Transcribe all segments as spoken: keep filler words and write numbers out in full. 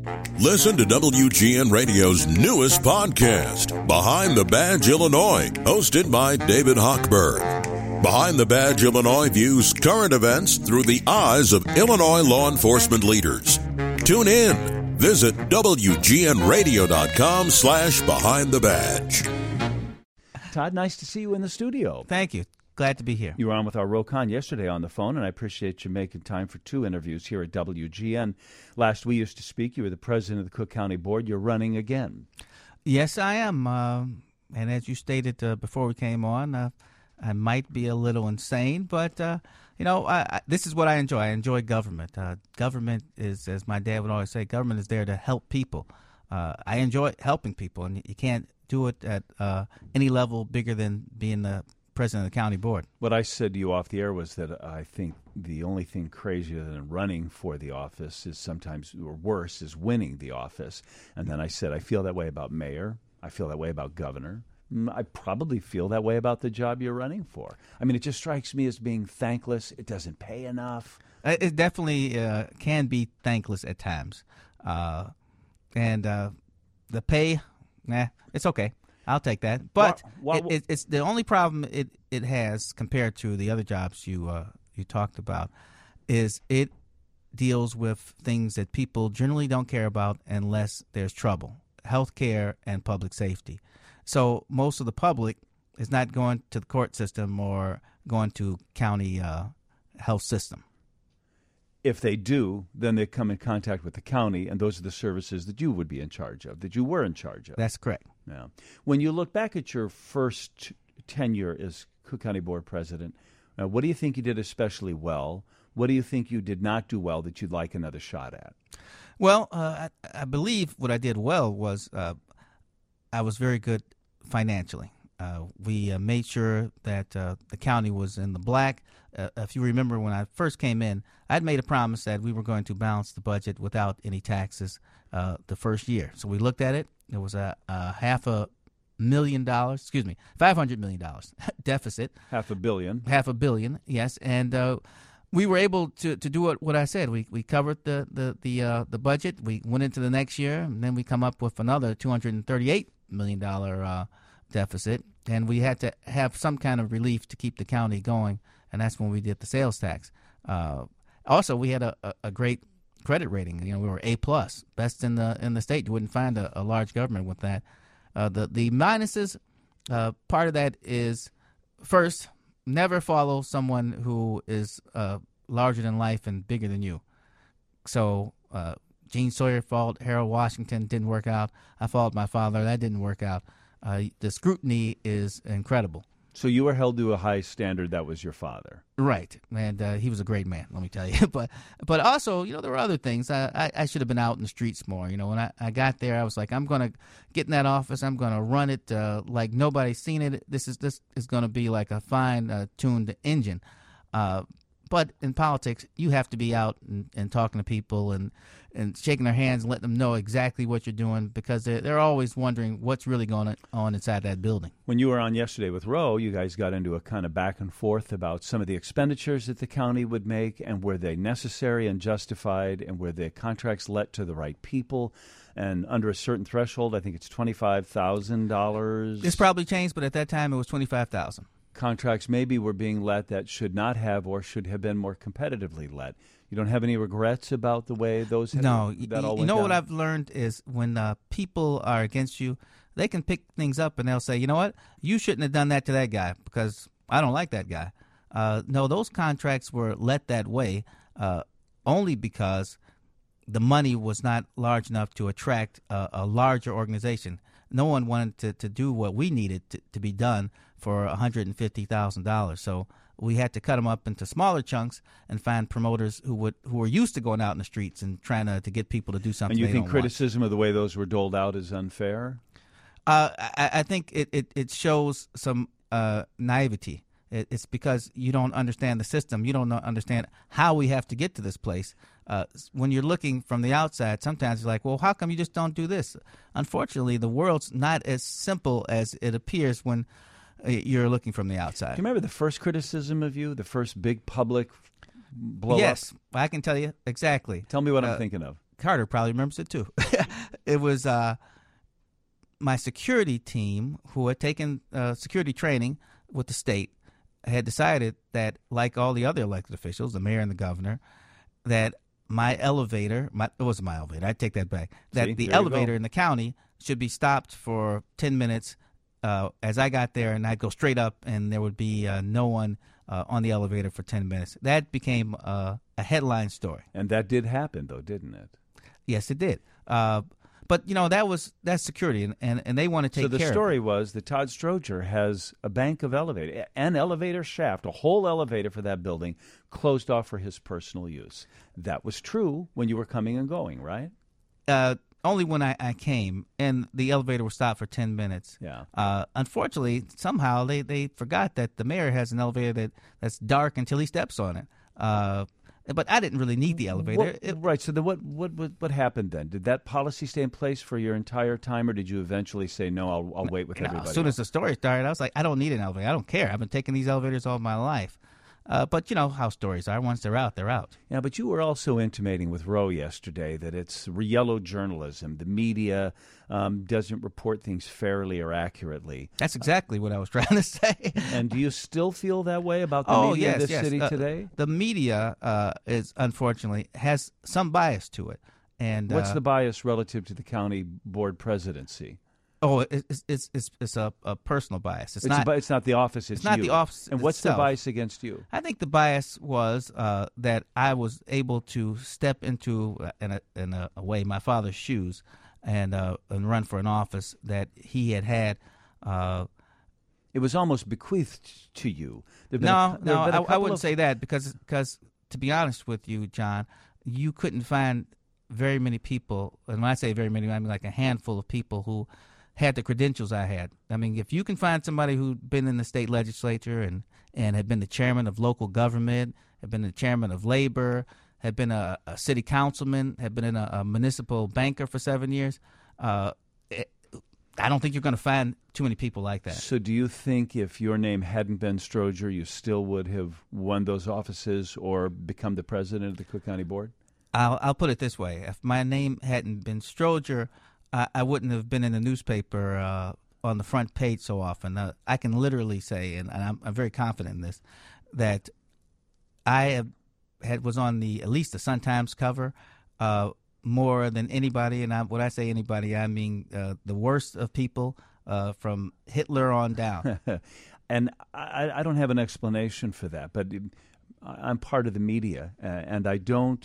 Listen to W G N Radio's newest podcast, Behind the Badge Illinois, hosted by David Hochberg. Behind the Badge Illinois views current events through the eyes of Illinois law enforcement leaders. Tune in. Visit W G N radio dot com slash behind the badge. Todd, nice to see you in the studio. Thank you. Glad to be here. You were on with our Rokon yesterday on the phone, and I appreciate you making time for two interviews here at W G N. Last we used to speak, you were the president of the Cook County Board. You're running again. Yes, I am. Uh, and as you stated uh, before we came on, uh, I might be a little insane, but, uh, you know, I, I, this is what I enjoy. I enjoy government. Uh, government is, as my dad would always say, government is there to help people. Uh, I enjoy helping people, and you can't do it at uh, any level bigger than being the president of the county board. What I said to you off the air was that I think the only thing crazier than running for the office is sometimes, or worse, is winning the office. And then I said, I feel that way about mayor. I feel that way about governor. I probably feel that way about the job you're running for. I mean, it just strikes me as being thankless. It doesn't pay enough. It definitely uh, can be thankless at times. Uh, and uh, the pay, nah, it's okay. I'll take that. But why, why, it, it, it's the only problem it, it has compared to the other jobs you uh, you talked about is it deals with things that people generally don't care about unless there's trouble, health care and public safety. So most of the public is not going to the court system or going to county uh, health system. If they do, then they come in contact with the county, and those are the services that you would be in charge of, that you were in charge of. That's correct. Yeah. When you look back at your first tenure as Cook County Board President, uh, what do you think you did especially well? What do you think you did not do well that you'd like another shot at? Well, uh, I, I believe what I did well was uh, I was very good financially. Uh, we uh, made sure that uh, the county was in the black. Uh, if you remember when I first came in, I'd made a promise that we were going to balance the budget without any taxes uh, the first year. So we looked at it. It was a, a half a million dollars, excuse me, five hundred million dollars deficit. Half a billion. Half a billion, yes. And uh, we were able to, to do what, what I said. We we covered the the the, uh, the budget. We went into the next year, and then we come up with another two hundred thirty-eight million dollars uh, deficit. And we had to have some kind of relief to keep the county going, and that's when we did the sales tax. Uh, also, we had a, a, a great credit rating. You know, we were A plus, best in the in the state. You wouldn't find a, a large government with that. Uh, the the minuses, uh, part of that is first, never follow someone who is uh, larger than life and bigger than you. So uh, Gene Sawyer followed Harold Washington, didn't work out. I followed my father, that didn't work out. Uh, the scrutiny is incredible. So you were held to a high standard. That was your father. Right. And uh, he was a great man, let me tell you. but but also, you know, there were other things. I, I, I should have been out in the streets more. You know, when I, I got there, I was like, I'm going to get in that office. I'm going to run it uh, like nobody's seen it. This is this is going to be like a fine uh, tuned engine. Uh, but in politics, you have to be out and, and talking to people and, and shaking their hands and letting them know exactly what you're doing, because they're, they're always wondering what's really going on inside that building. When you were on yesterday with Roe, you guys got into a kind of back and forth about some of the expenditures that the county would make, and were they necessary and justified, and were the contracts let to the right people, and under a certain threshold. I think it's twenty-five thousand dollars. It's probably changed, but at that time it was twenty-five thousand dollars. Contracts maybe were being let that should not have or should have been more competitively let. You don't have any regrets about the way those had, no that all you went know down? What I've learned is when uh, people are against you, they can pick things up and they'll say, you know what, you shouldn't have done that to that guy because I don't like that guy. Uh, no, those contracts were let that way uh, only because the money was not large enough to attract a, a larger organization. No one wanted to, to do what we needed to, to be done for one hundred fifty thousand dollars. So we had to cut them up into smaller chunks and find promoters who would who were used to going out in the streets and trying to, to get people to do something. And you they think don't criticism of the way those were doled out is unfair? Uh, I, I think it, it, it shows some uh, naivety. It, it's because you don't understand the system. You don't know, understand how we have to get to this place. Uh, when you're looking from the outside, sometimes you're like, well, how come you just don't do this? Unfortunately, the world's not as simple as it appears when you're looking from the outside. Do you remember the first criticism of you, the first big public blow yes, up? I can tell you exactly. Tell me what uh, I'm thinking of. Carter probably remembers it too. It was uh, my security team who had taken uh, security training with the state had decided that, like all the other elected officials, the mayor and the governor, that my elevator, my, it wasn't my elevator, I take that back, that See, the there you elevator go. in the county should be stopped for ten minutes uh, as I got there, and I'd go straight up, and there would be uh, no one uh, on the elevator for ten minutes. That became uh, a headline story. And that did happen, though, didn't it? Yes, it did. Uh, but, you know, that was that's security, and, and, and they want to take So the care of it. story was that Todd Stroger has a bank of elevator, an elevator shaft, a whole elevator for that building closed off for his personal use. That was true when you were coming and going, right? Uh, only when I, I came, and the elevator was stopped for ten minutes. Yeah. Uh, unfortunately, somehow they, they forgot that the mayor has an elevator that, that's dark until he steps on it. Uh, but I didn't really need the elevator. What, It- right. So the, what, what what what happened then? Did that policy stay in place for your entire time, or did you eventually say, no, I'll, I'll wait with you know, everybody as soon else? as the story started, I was like, I don't need an elevator. I don't care. I've been taking these elevators all my life. Uh, but you know how stories are. Once they're out, they're out. Yeah, but you were also intimating with Roe yesterday that it's yellow journalism. The media um, doesn't report things fairly or accurately. That's exactly what I was trying to say. And do you still feel that way about the Oh, media yes, in this yes. city Uh, today? The media uh, is unfortunately has some bias to it. And What's uh, the bias relative to the county board presidency? Oh, it's it's it's it's a, a personal bias. It's, It's, not. a, it's not the office. It's, it's not you. the office And what's itself. the bias against you? I think the bias was uh, that I was able to step into, uh, in a in a, a way, my father's shoes, and uh, and run for an office that he had had. Uh, It was almost bequeathed to you. There've been no, a, there no, have been a I, I couple wouldn't of- say that because because to be honest with you, John, you couldn't find very many people, and when I say very many, I mean like a handful of people who had the credentials I had. I mean, if you can find somebody who'd been in the state legislature and, and had been the chairman of local government, had been the chairman of labor, had been a, a city councilman, had been in a, a municipal banker for seven years, uh, it, I don't think you're going to find too many people like that. So do you think if your name hadn't been Stroger, you still would have won those offices or become the president of the Cook County Board? I'll, I'll put it this way. If my name hadn't been Stroger, I, I wouldn't have been in the newspaper uh, on the front page so often. Uh, I can literally say, and, and I'm, I'm very confident in this, that I have, had was on the at least the Sun-Times cover uh, more than anybody. And I, when I say anybody, I mean uh, the worst of people uh, from Hitler on down. And I, I don't have an explanation for that, but I'm part of the media, uh, and I don't,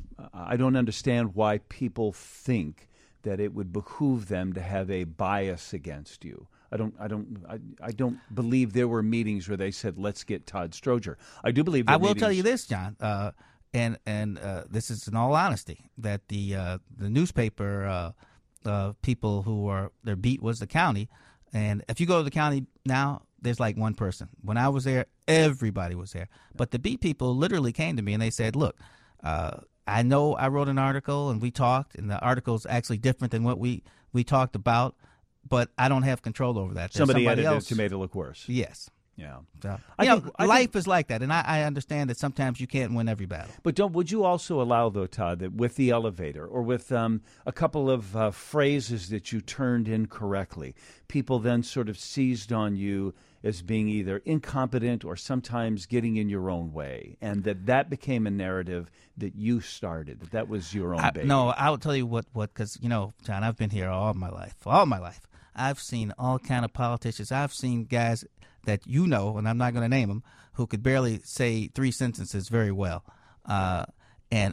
I don't understand why people think that it would behoove them to have a bias against you. I don't, I don't, I, I don't believe there were meetings where they said, "Let's get Todd Stroger." I do believe. There I were will meetings- tell you this, John, uh, and and uh, this is in all honesty, that the uh, the newspaper uh, uh, people who are their beat was the county, and if you go to the county now, there's like one person. When I was there, everybody was there, but the beat people literally came to me and they said, "Look, uh, I know I wrote an article and we talked, and the article's actually different than what we we talked about, but I don't have control over that. There's Somebody, somebody edited else it to make it look worse. Yes." Yeah. So, I you know, think- I life think- is like that, and I, I understand that sometimes you can't win every battle. But don't would you also allow, though, Todd, that with the elevator or with um, a couple of uh, phrases that you turned incorrectly, people then sort of seized on you as being either incompetent or sometimes getting in your own way, and that that became a narrative that you started, that that was your own I, baby? no, I'll tell you what, what, because, you know, John, I've been here all my life, all my life. I've seen all kind of politicians. I've seen guys that you know, and I'm not going to name them, who could barely say three sentences very well. Uh, and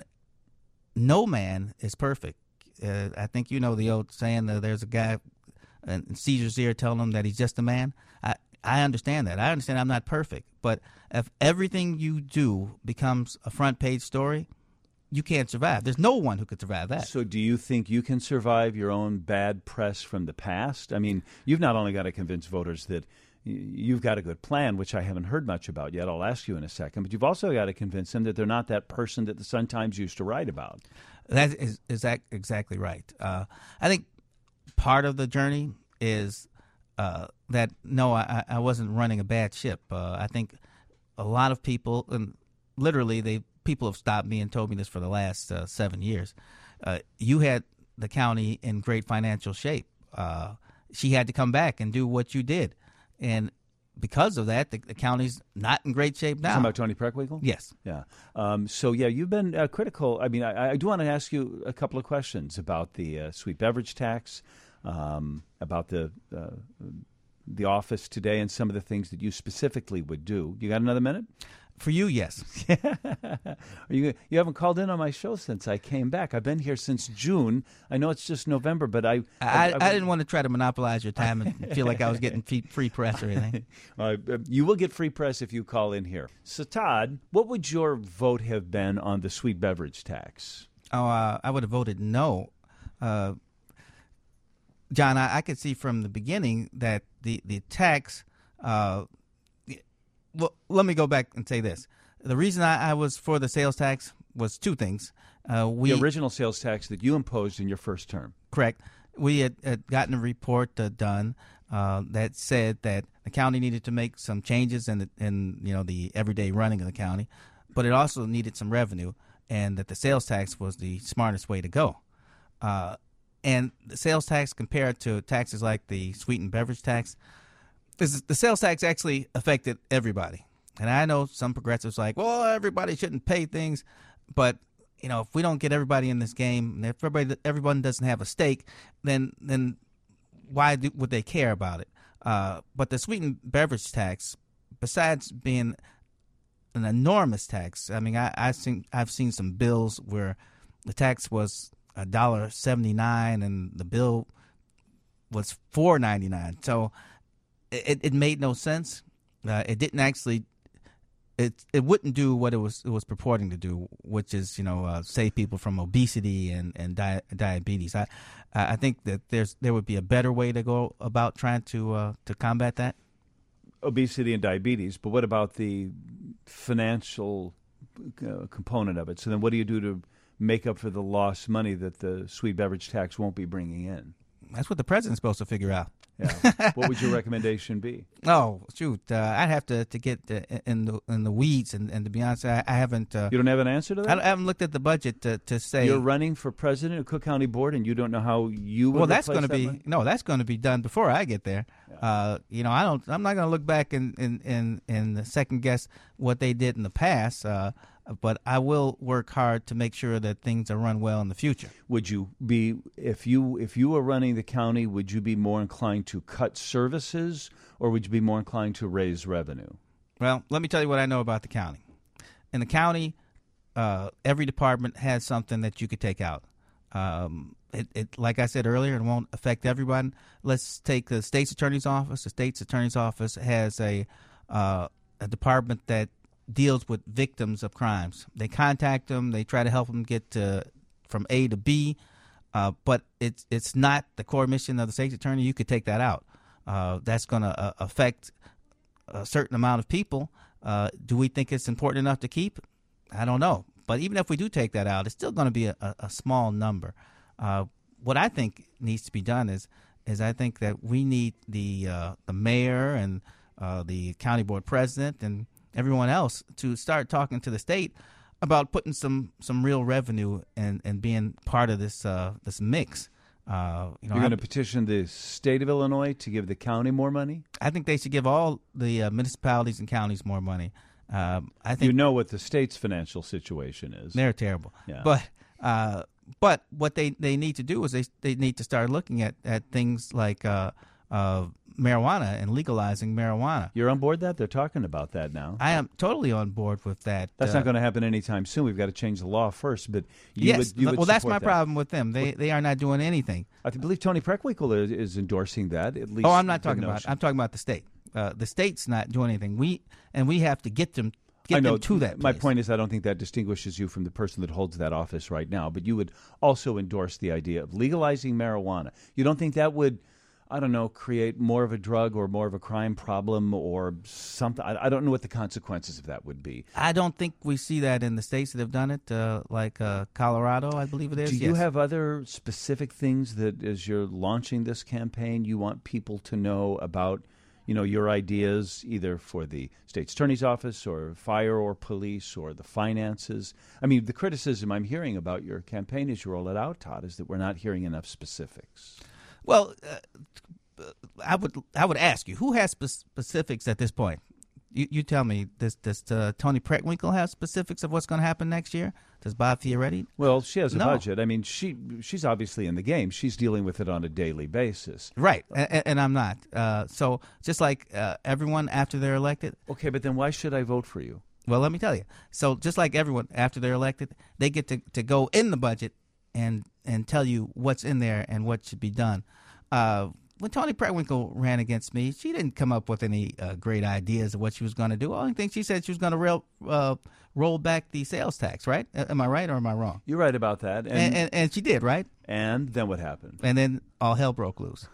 no man is perfect. Uh, I think you know the old saying that there's a guy in Caesar's ear telling him that he's just a man. I, I understand that. I understand I'm not perfect. But if everything you do becomes a front page story, you can't survive. There's no one who could survive that. So do you think you can survive your own bad press from the past? I mean, you've not only got to convince voters that y- you've got a good plan, which I haven't heard much about yet. I'll ask you in a second. But you've also got to convince them that they're not that person that the Sun-Times used to write about. That is, is that exactly right. Uh, I think part of the journey is uh, that, no, I, I wasn't running a bad ship. Uh, I think a lot of people, and literally they people have stopped me and told me this for the last uh, seven years, uh, you had the county in great financial shape. Uh, she had to come back and do what you did, and because of that, the, the county's not in great shape now. Talking about Tony Preckwinkle? Yes. Yeah. Um, so, yeah, you've been uh, critical. I mean, I, I do want to ask you a couple of questions about the uh, sweet beverage tax, um, about the uh, the office today, and some of the things that you specifically would do. You got another minute? For you, yes. Are you you haven't called in on my show since I came back. I've been here since June. I know it's just November, but I I, I, I, I didn't want to try to monopolize your time and feel like I was getting free, free press or anything. Uh, you will get free press if you call in here. So, Todd, what would your vote have been on the sweet beverage tax? Oh, uh, I would have voted no. Uh, John, I, I could see from the beginning that the, the tax uh, – well, let me go back and say this. The reason I, I was for the sales tax was two things. Uh, we, the original sales tax that you imposed in your first term. Correct. We had, had gotten a report uh, done uh, that said that the county needed to make some changes in, the, in you know the everyday running of the county, but it also needed some revenue, and that the sales tax was the smartest way to go. Uh, and the sales tax compared to taxes like the sweetened beverage tax, This is, the sales tax actually affected everybody. And I know some progressives like, well, everybody shouldn't pay things. But, you know, if we don't get everybody in this game, and if everybody, everyone doesn't have a stake, then then why do, would they care about it? Uh, but the sweetened beverage tax, besides being an enormous tax, I mean, I, I've seen I've seen some bills where the tax was one dollar seventy-nine and the bill was four ninety-nine. So It, it made no sense. Uh, it didn't actually. It it wouldn't do what it was it was purporting to do, which is you know uh, save people from obesity and and di- diabetes. I I think that there's there would be a better way to go about trying to uh, to combat that. Obesity and diabetes, but what about the financial uh, component of it? So then, what do you do to make up for the lost money that the sweet beverage tax won't be bringing in? That's what the president's supposed to figure out. Yeah. What would your recommendation be? Oh, shoot. Uh, I'd have to, to get uh, in the in the weeds, and, and to be honest, I, I haven't. Uh, you don't have an answer to that? I, I haven't looked at the budget to, to say. You're running for president of Cook County Board, and you don't know how you would Well, that's going to that be money? no. That's going to be done before I get there. Yeah. Uh, you know, I don't. I'm not going to look back and and and and second guess what they did in the past. Uh, But I will work hard to make sure that things are run well in the future. Would you be, if you if you were running the county, would you be more inclined to cut services, or would you be more inclined to raise revenue? Well, let me tell you what I know about the county. In the county, uh, every department has something that you could take out. Um, it, it, like I said earlier, it won't affect everyone. Let's take the state's attorney's office. The state's attorney's office has a uh, a department that deals with victims of crimes. They contact them. They try to help them get to, from A to B, uh, but it's it's not the core mission of the state's attorney. You could take that out. Uh, that's going to uh, affect a certain amount of people. Uh, do we think it's important enough to keep? I don't know. But even if we do take that out, it's still going to be a, a, a small number. Uh, what I think needs to be done is is I think that we need the uh, the mayor and uh, the county board president and everyone else to start talking to the state about putting some, some real revenue and, and being part of this uh, this mix. Uh, you know, You're going to petition the state of Illinois to give the county more money? I think they should give all the uh, municipalities and counties more money. Um, I think you know what the state's financial situation is. They're terrible. Yeah. But uh, but what they, they need to do is they they need to start looking at, at things like uh, uh, marijuana and legalizing marijuana. You're on board that? They're talking about that now. I am totally on board with that. That's uh, not going to happen anytime soon. We've got to change the law first. But you yes, would, you would well, that's my that. problem with them. They they are not doing anything. I believe Tony Preckwinkle is, is endorsing that. At least. Oh, I'm not talking about. I'm talking about the state. Uh, the state's not doing anything. We and we have to get them. Get I know. them to that My place. point is, I don't think that distinguishes you from the person that holds that office right now. But you would also endorse the idea of legalizing marijuana. You don't think that would, I don't know, create more of a drug or more of a crime problem or something? I, I don't know what the consequences of that would be. I don't think we see that in the states that have done it, uh, like uh, Colorado, I believe it is. Do you yes. have other specific things that, as you're launching this campaign, you want people to know about you know, your ideas either for the state's attorney's office or fire or police or the finances. I mean, the criticism I'm hearing about your campaign as you roll it out, Todd, is that we're not hearing enough specifics. Well, uh, I would I would ask you, who has spe- specifics at this point? You, you tell me, does, does uh, Toni Preckwinkle have specifics of what's going to happen next year? Does Bob Fioretti? Well, she has a No. budget. I mean, she she's obviously in the game. She's dealing with it on a daily basis. Right, and, and I'm not. Uh, so just like uh, everyone after they're elected, Okay, but then why should I vote for you? well, let me tell you. So just like everyone after they're elected, they get to, to go in the budget and and tell you what's in there and what should be done. Uh, when Toni Preckwinkle ran against me, she didn't come up with any uh, great ideas of what she was going to do. The only thing she said, she was going to rail, uh, roll back the sales tax, right? Am I right or am I wrong? You're right about that. And, And, and, and she did, right? and then what happened? And then all hell broke loose.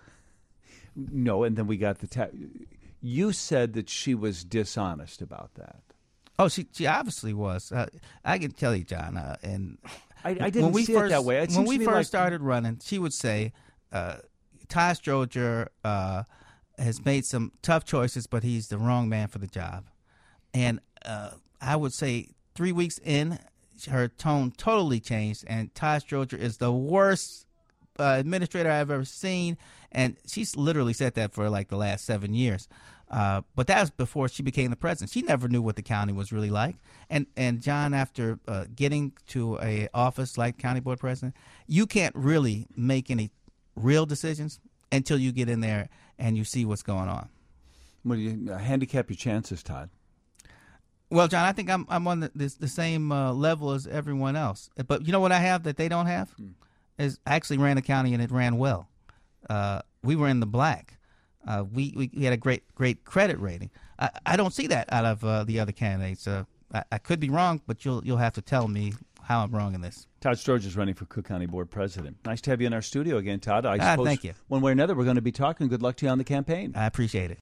No, and then we got the tax. You said that she was dishonest about that. Oh, she she obviously was. Uh, I can tell you, John. Uh, and I, I didn't when we see first, it that way. It when seems we to me first like- started running, she would say, uh, "Ty Stroger uh, has made some tough choices, but he's the wrong man for the job." And uh, I would say three weeks in, her tone totally changed, and Ty Stroger is the worst uh, administrator I've ever seen. And she's literally said that for like the last seven years. Uh, but that was before she became the president. She never knew what the county was really like. And and John, after uh, getting to a office like county board president, you can't really make any real decisions until you get in there and you see what's going on. What do you uh, handicap your chances, Todd? Well, John, I think I'm I'm on the, the, the same uh, level as everyone else. But you know what I have that they don't have? Mm. Is I actually ran a county and it ran well. Uh, we were in the black. Uh, we, we we had a great great credit rating. I, I don't see that out of uh, the other candidates. Uh, I, I could be wrong, but you'll you'll have to tell me how I'm wrong in this. Todd Stroger is running for Cook County Board President. Nice to have you in our studio again, Todd. I Ah, suppose thank you. one way or another we're going to be talking. Good luck to you on the campaign. I appreciate it.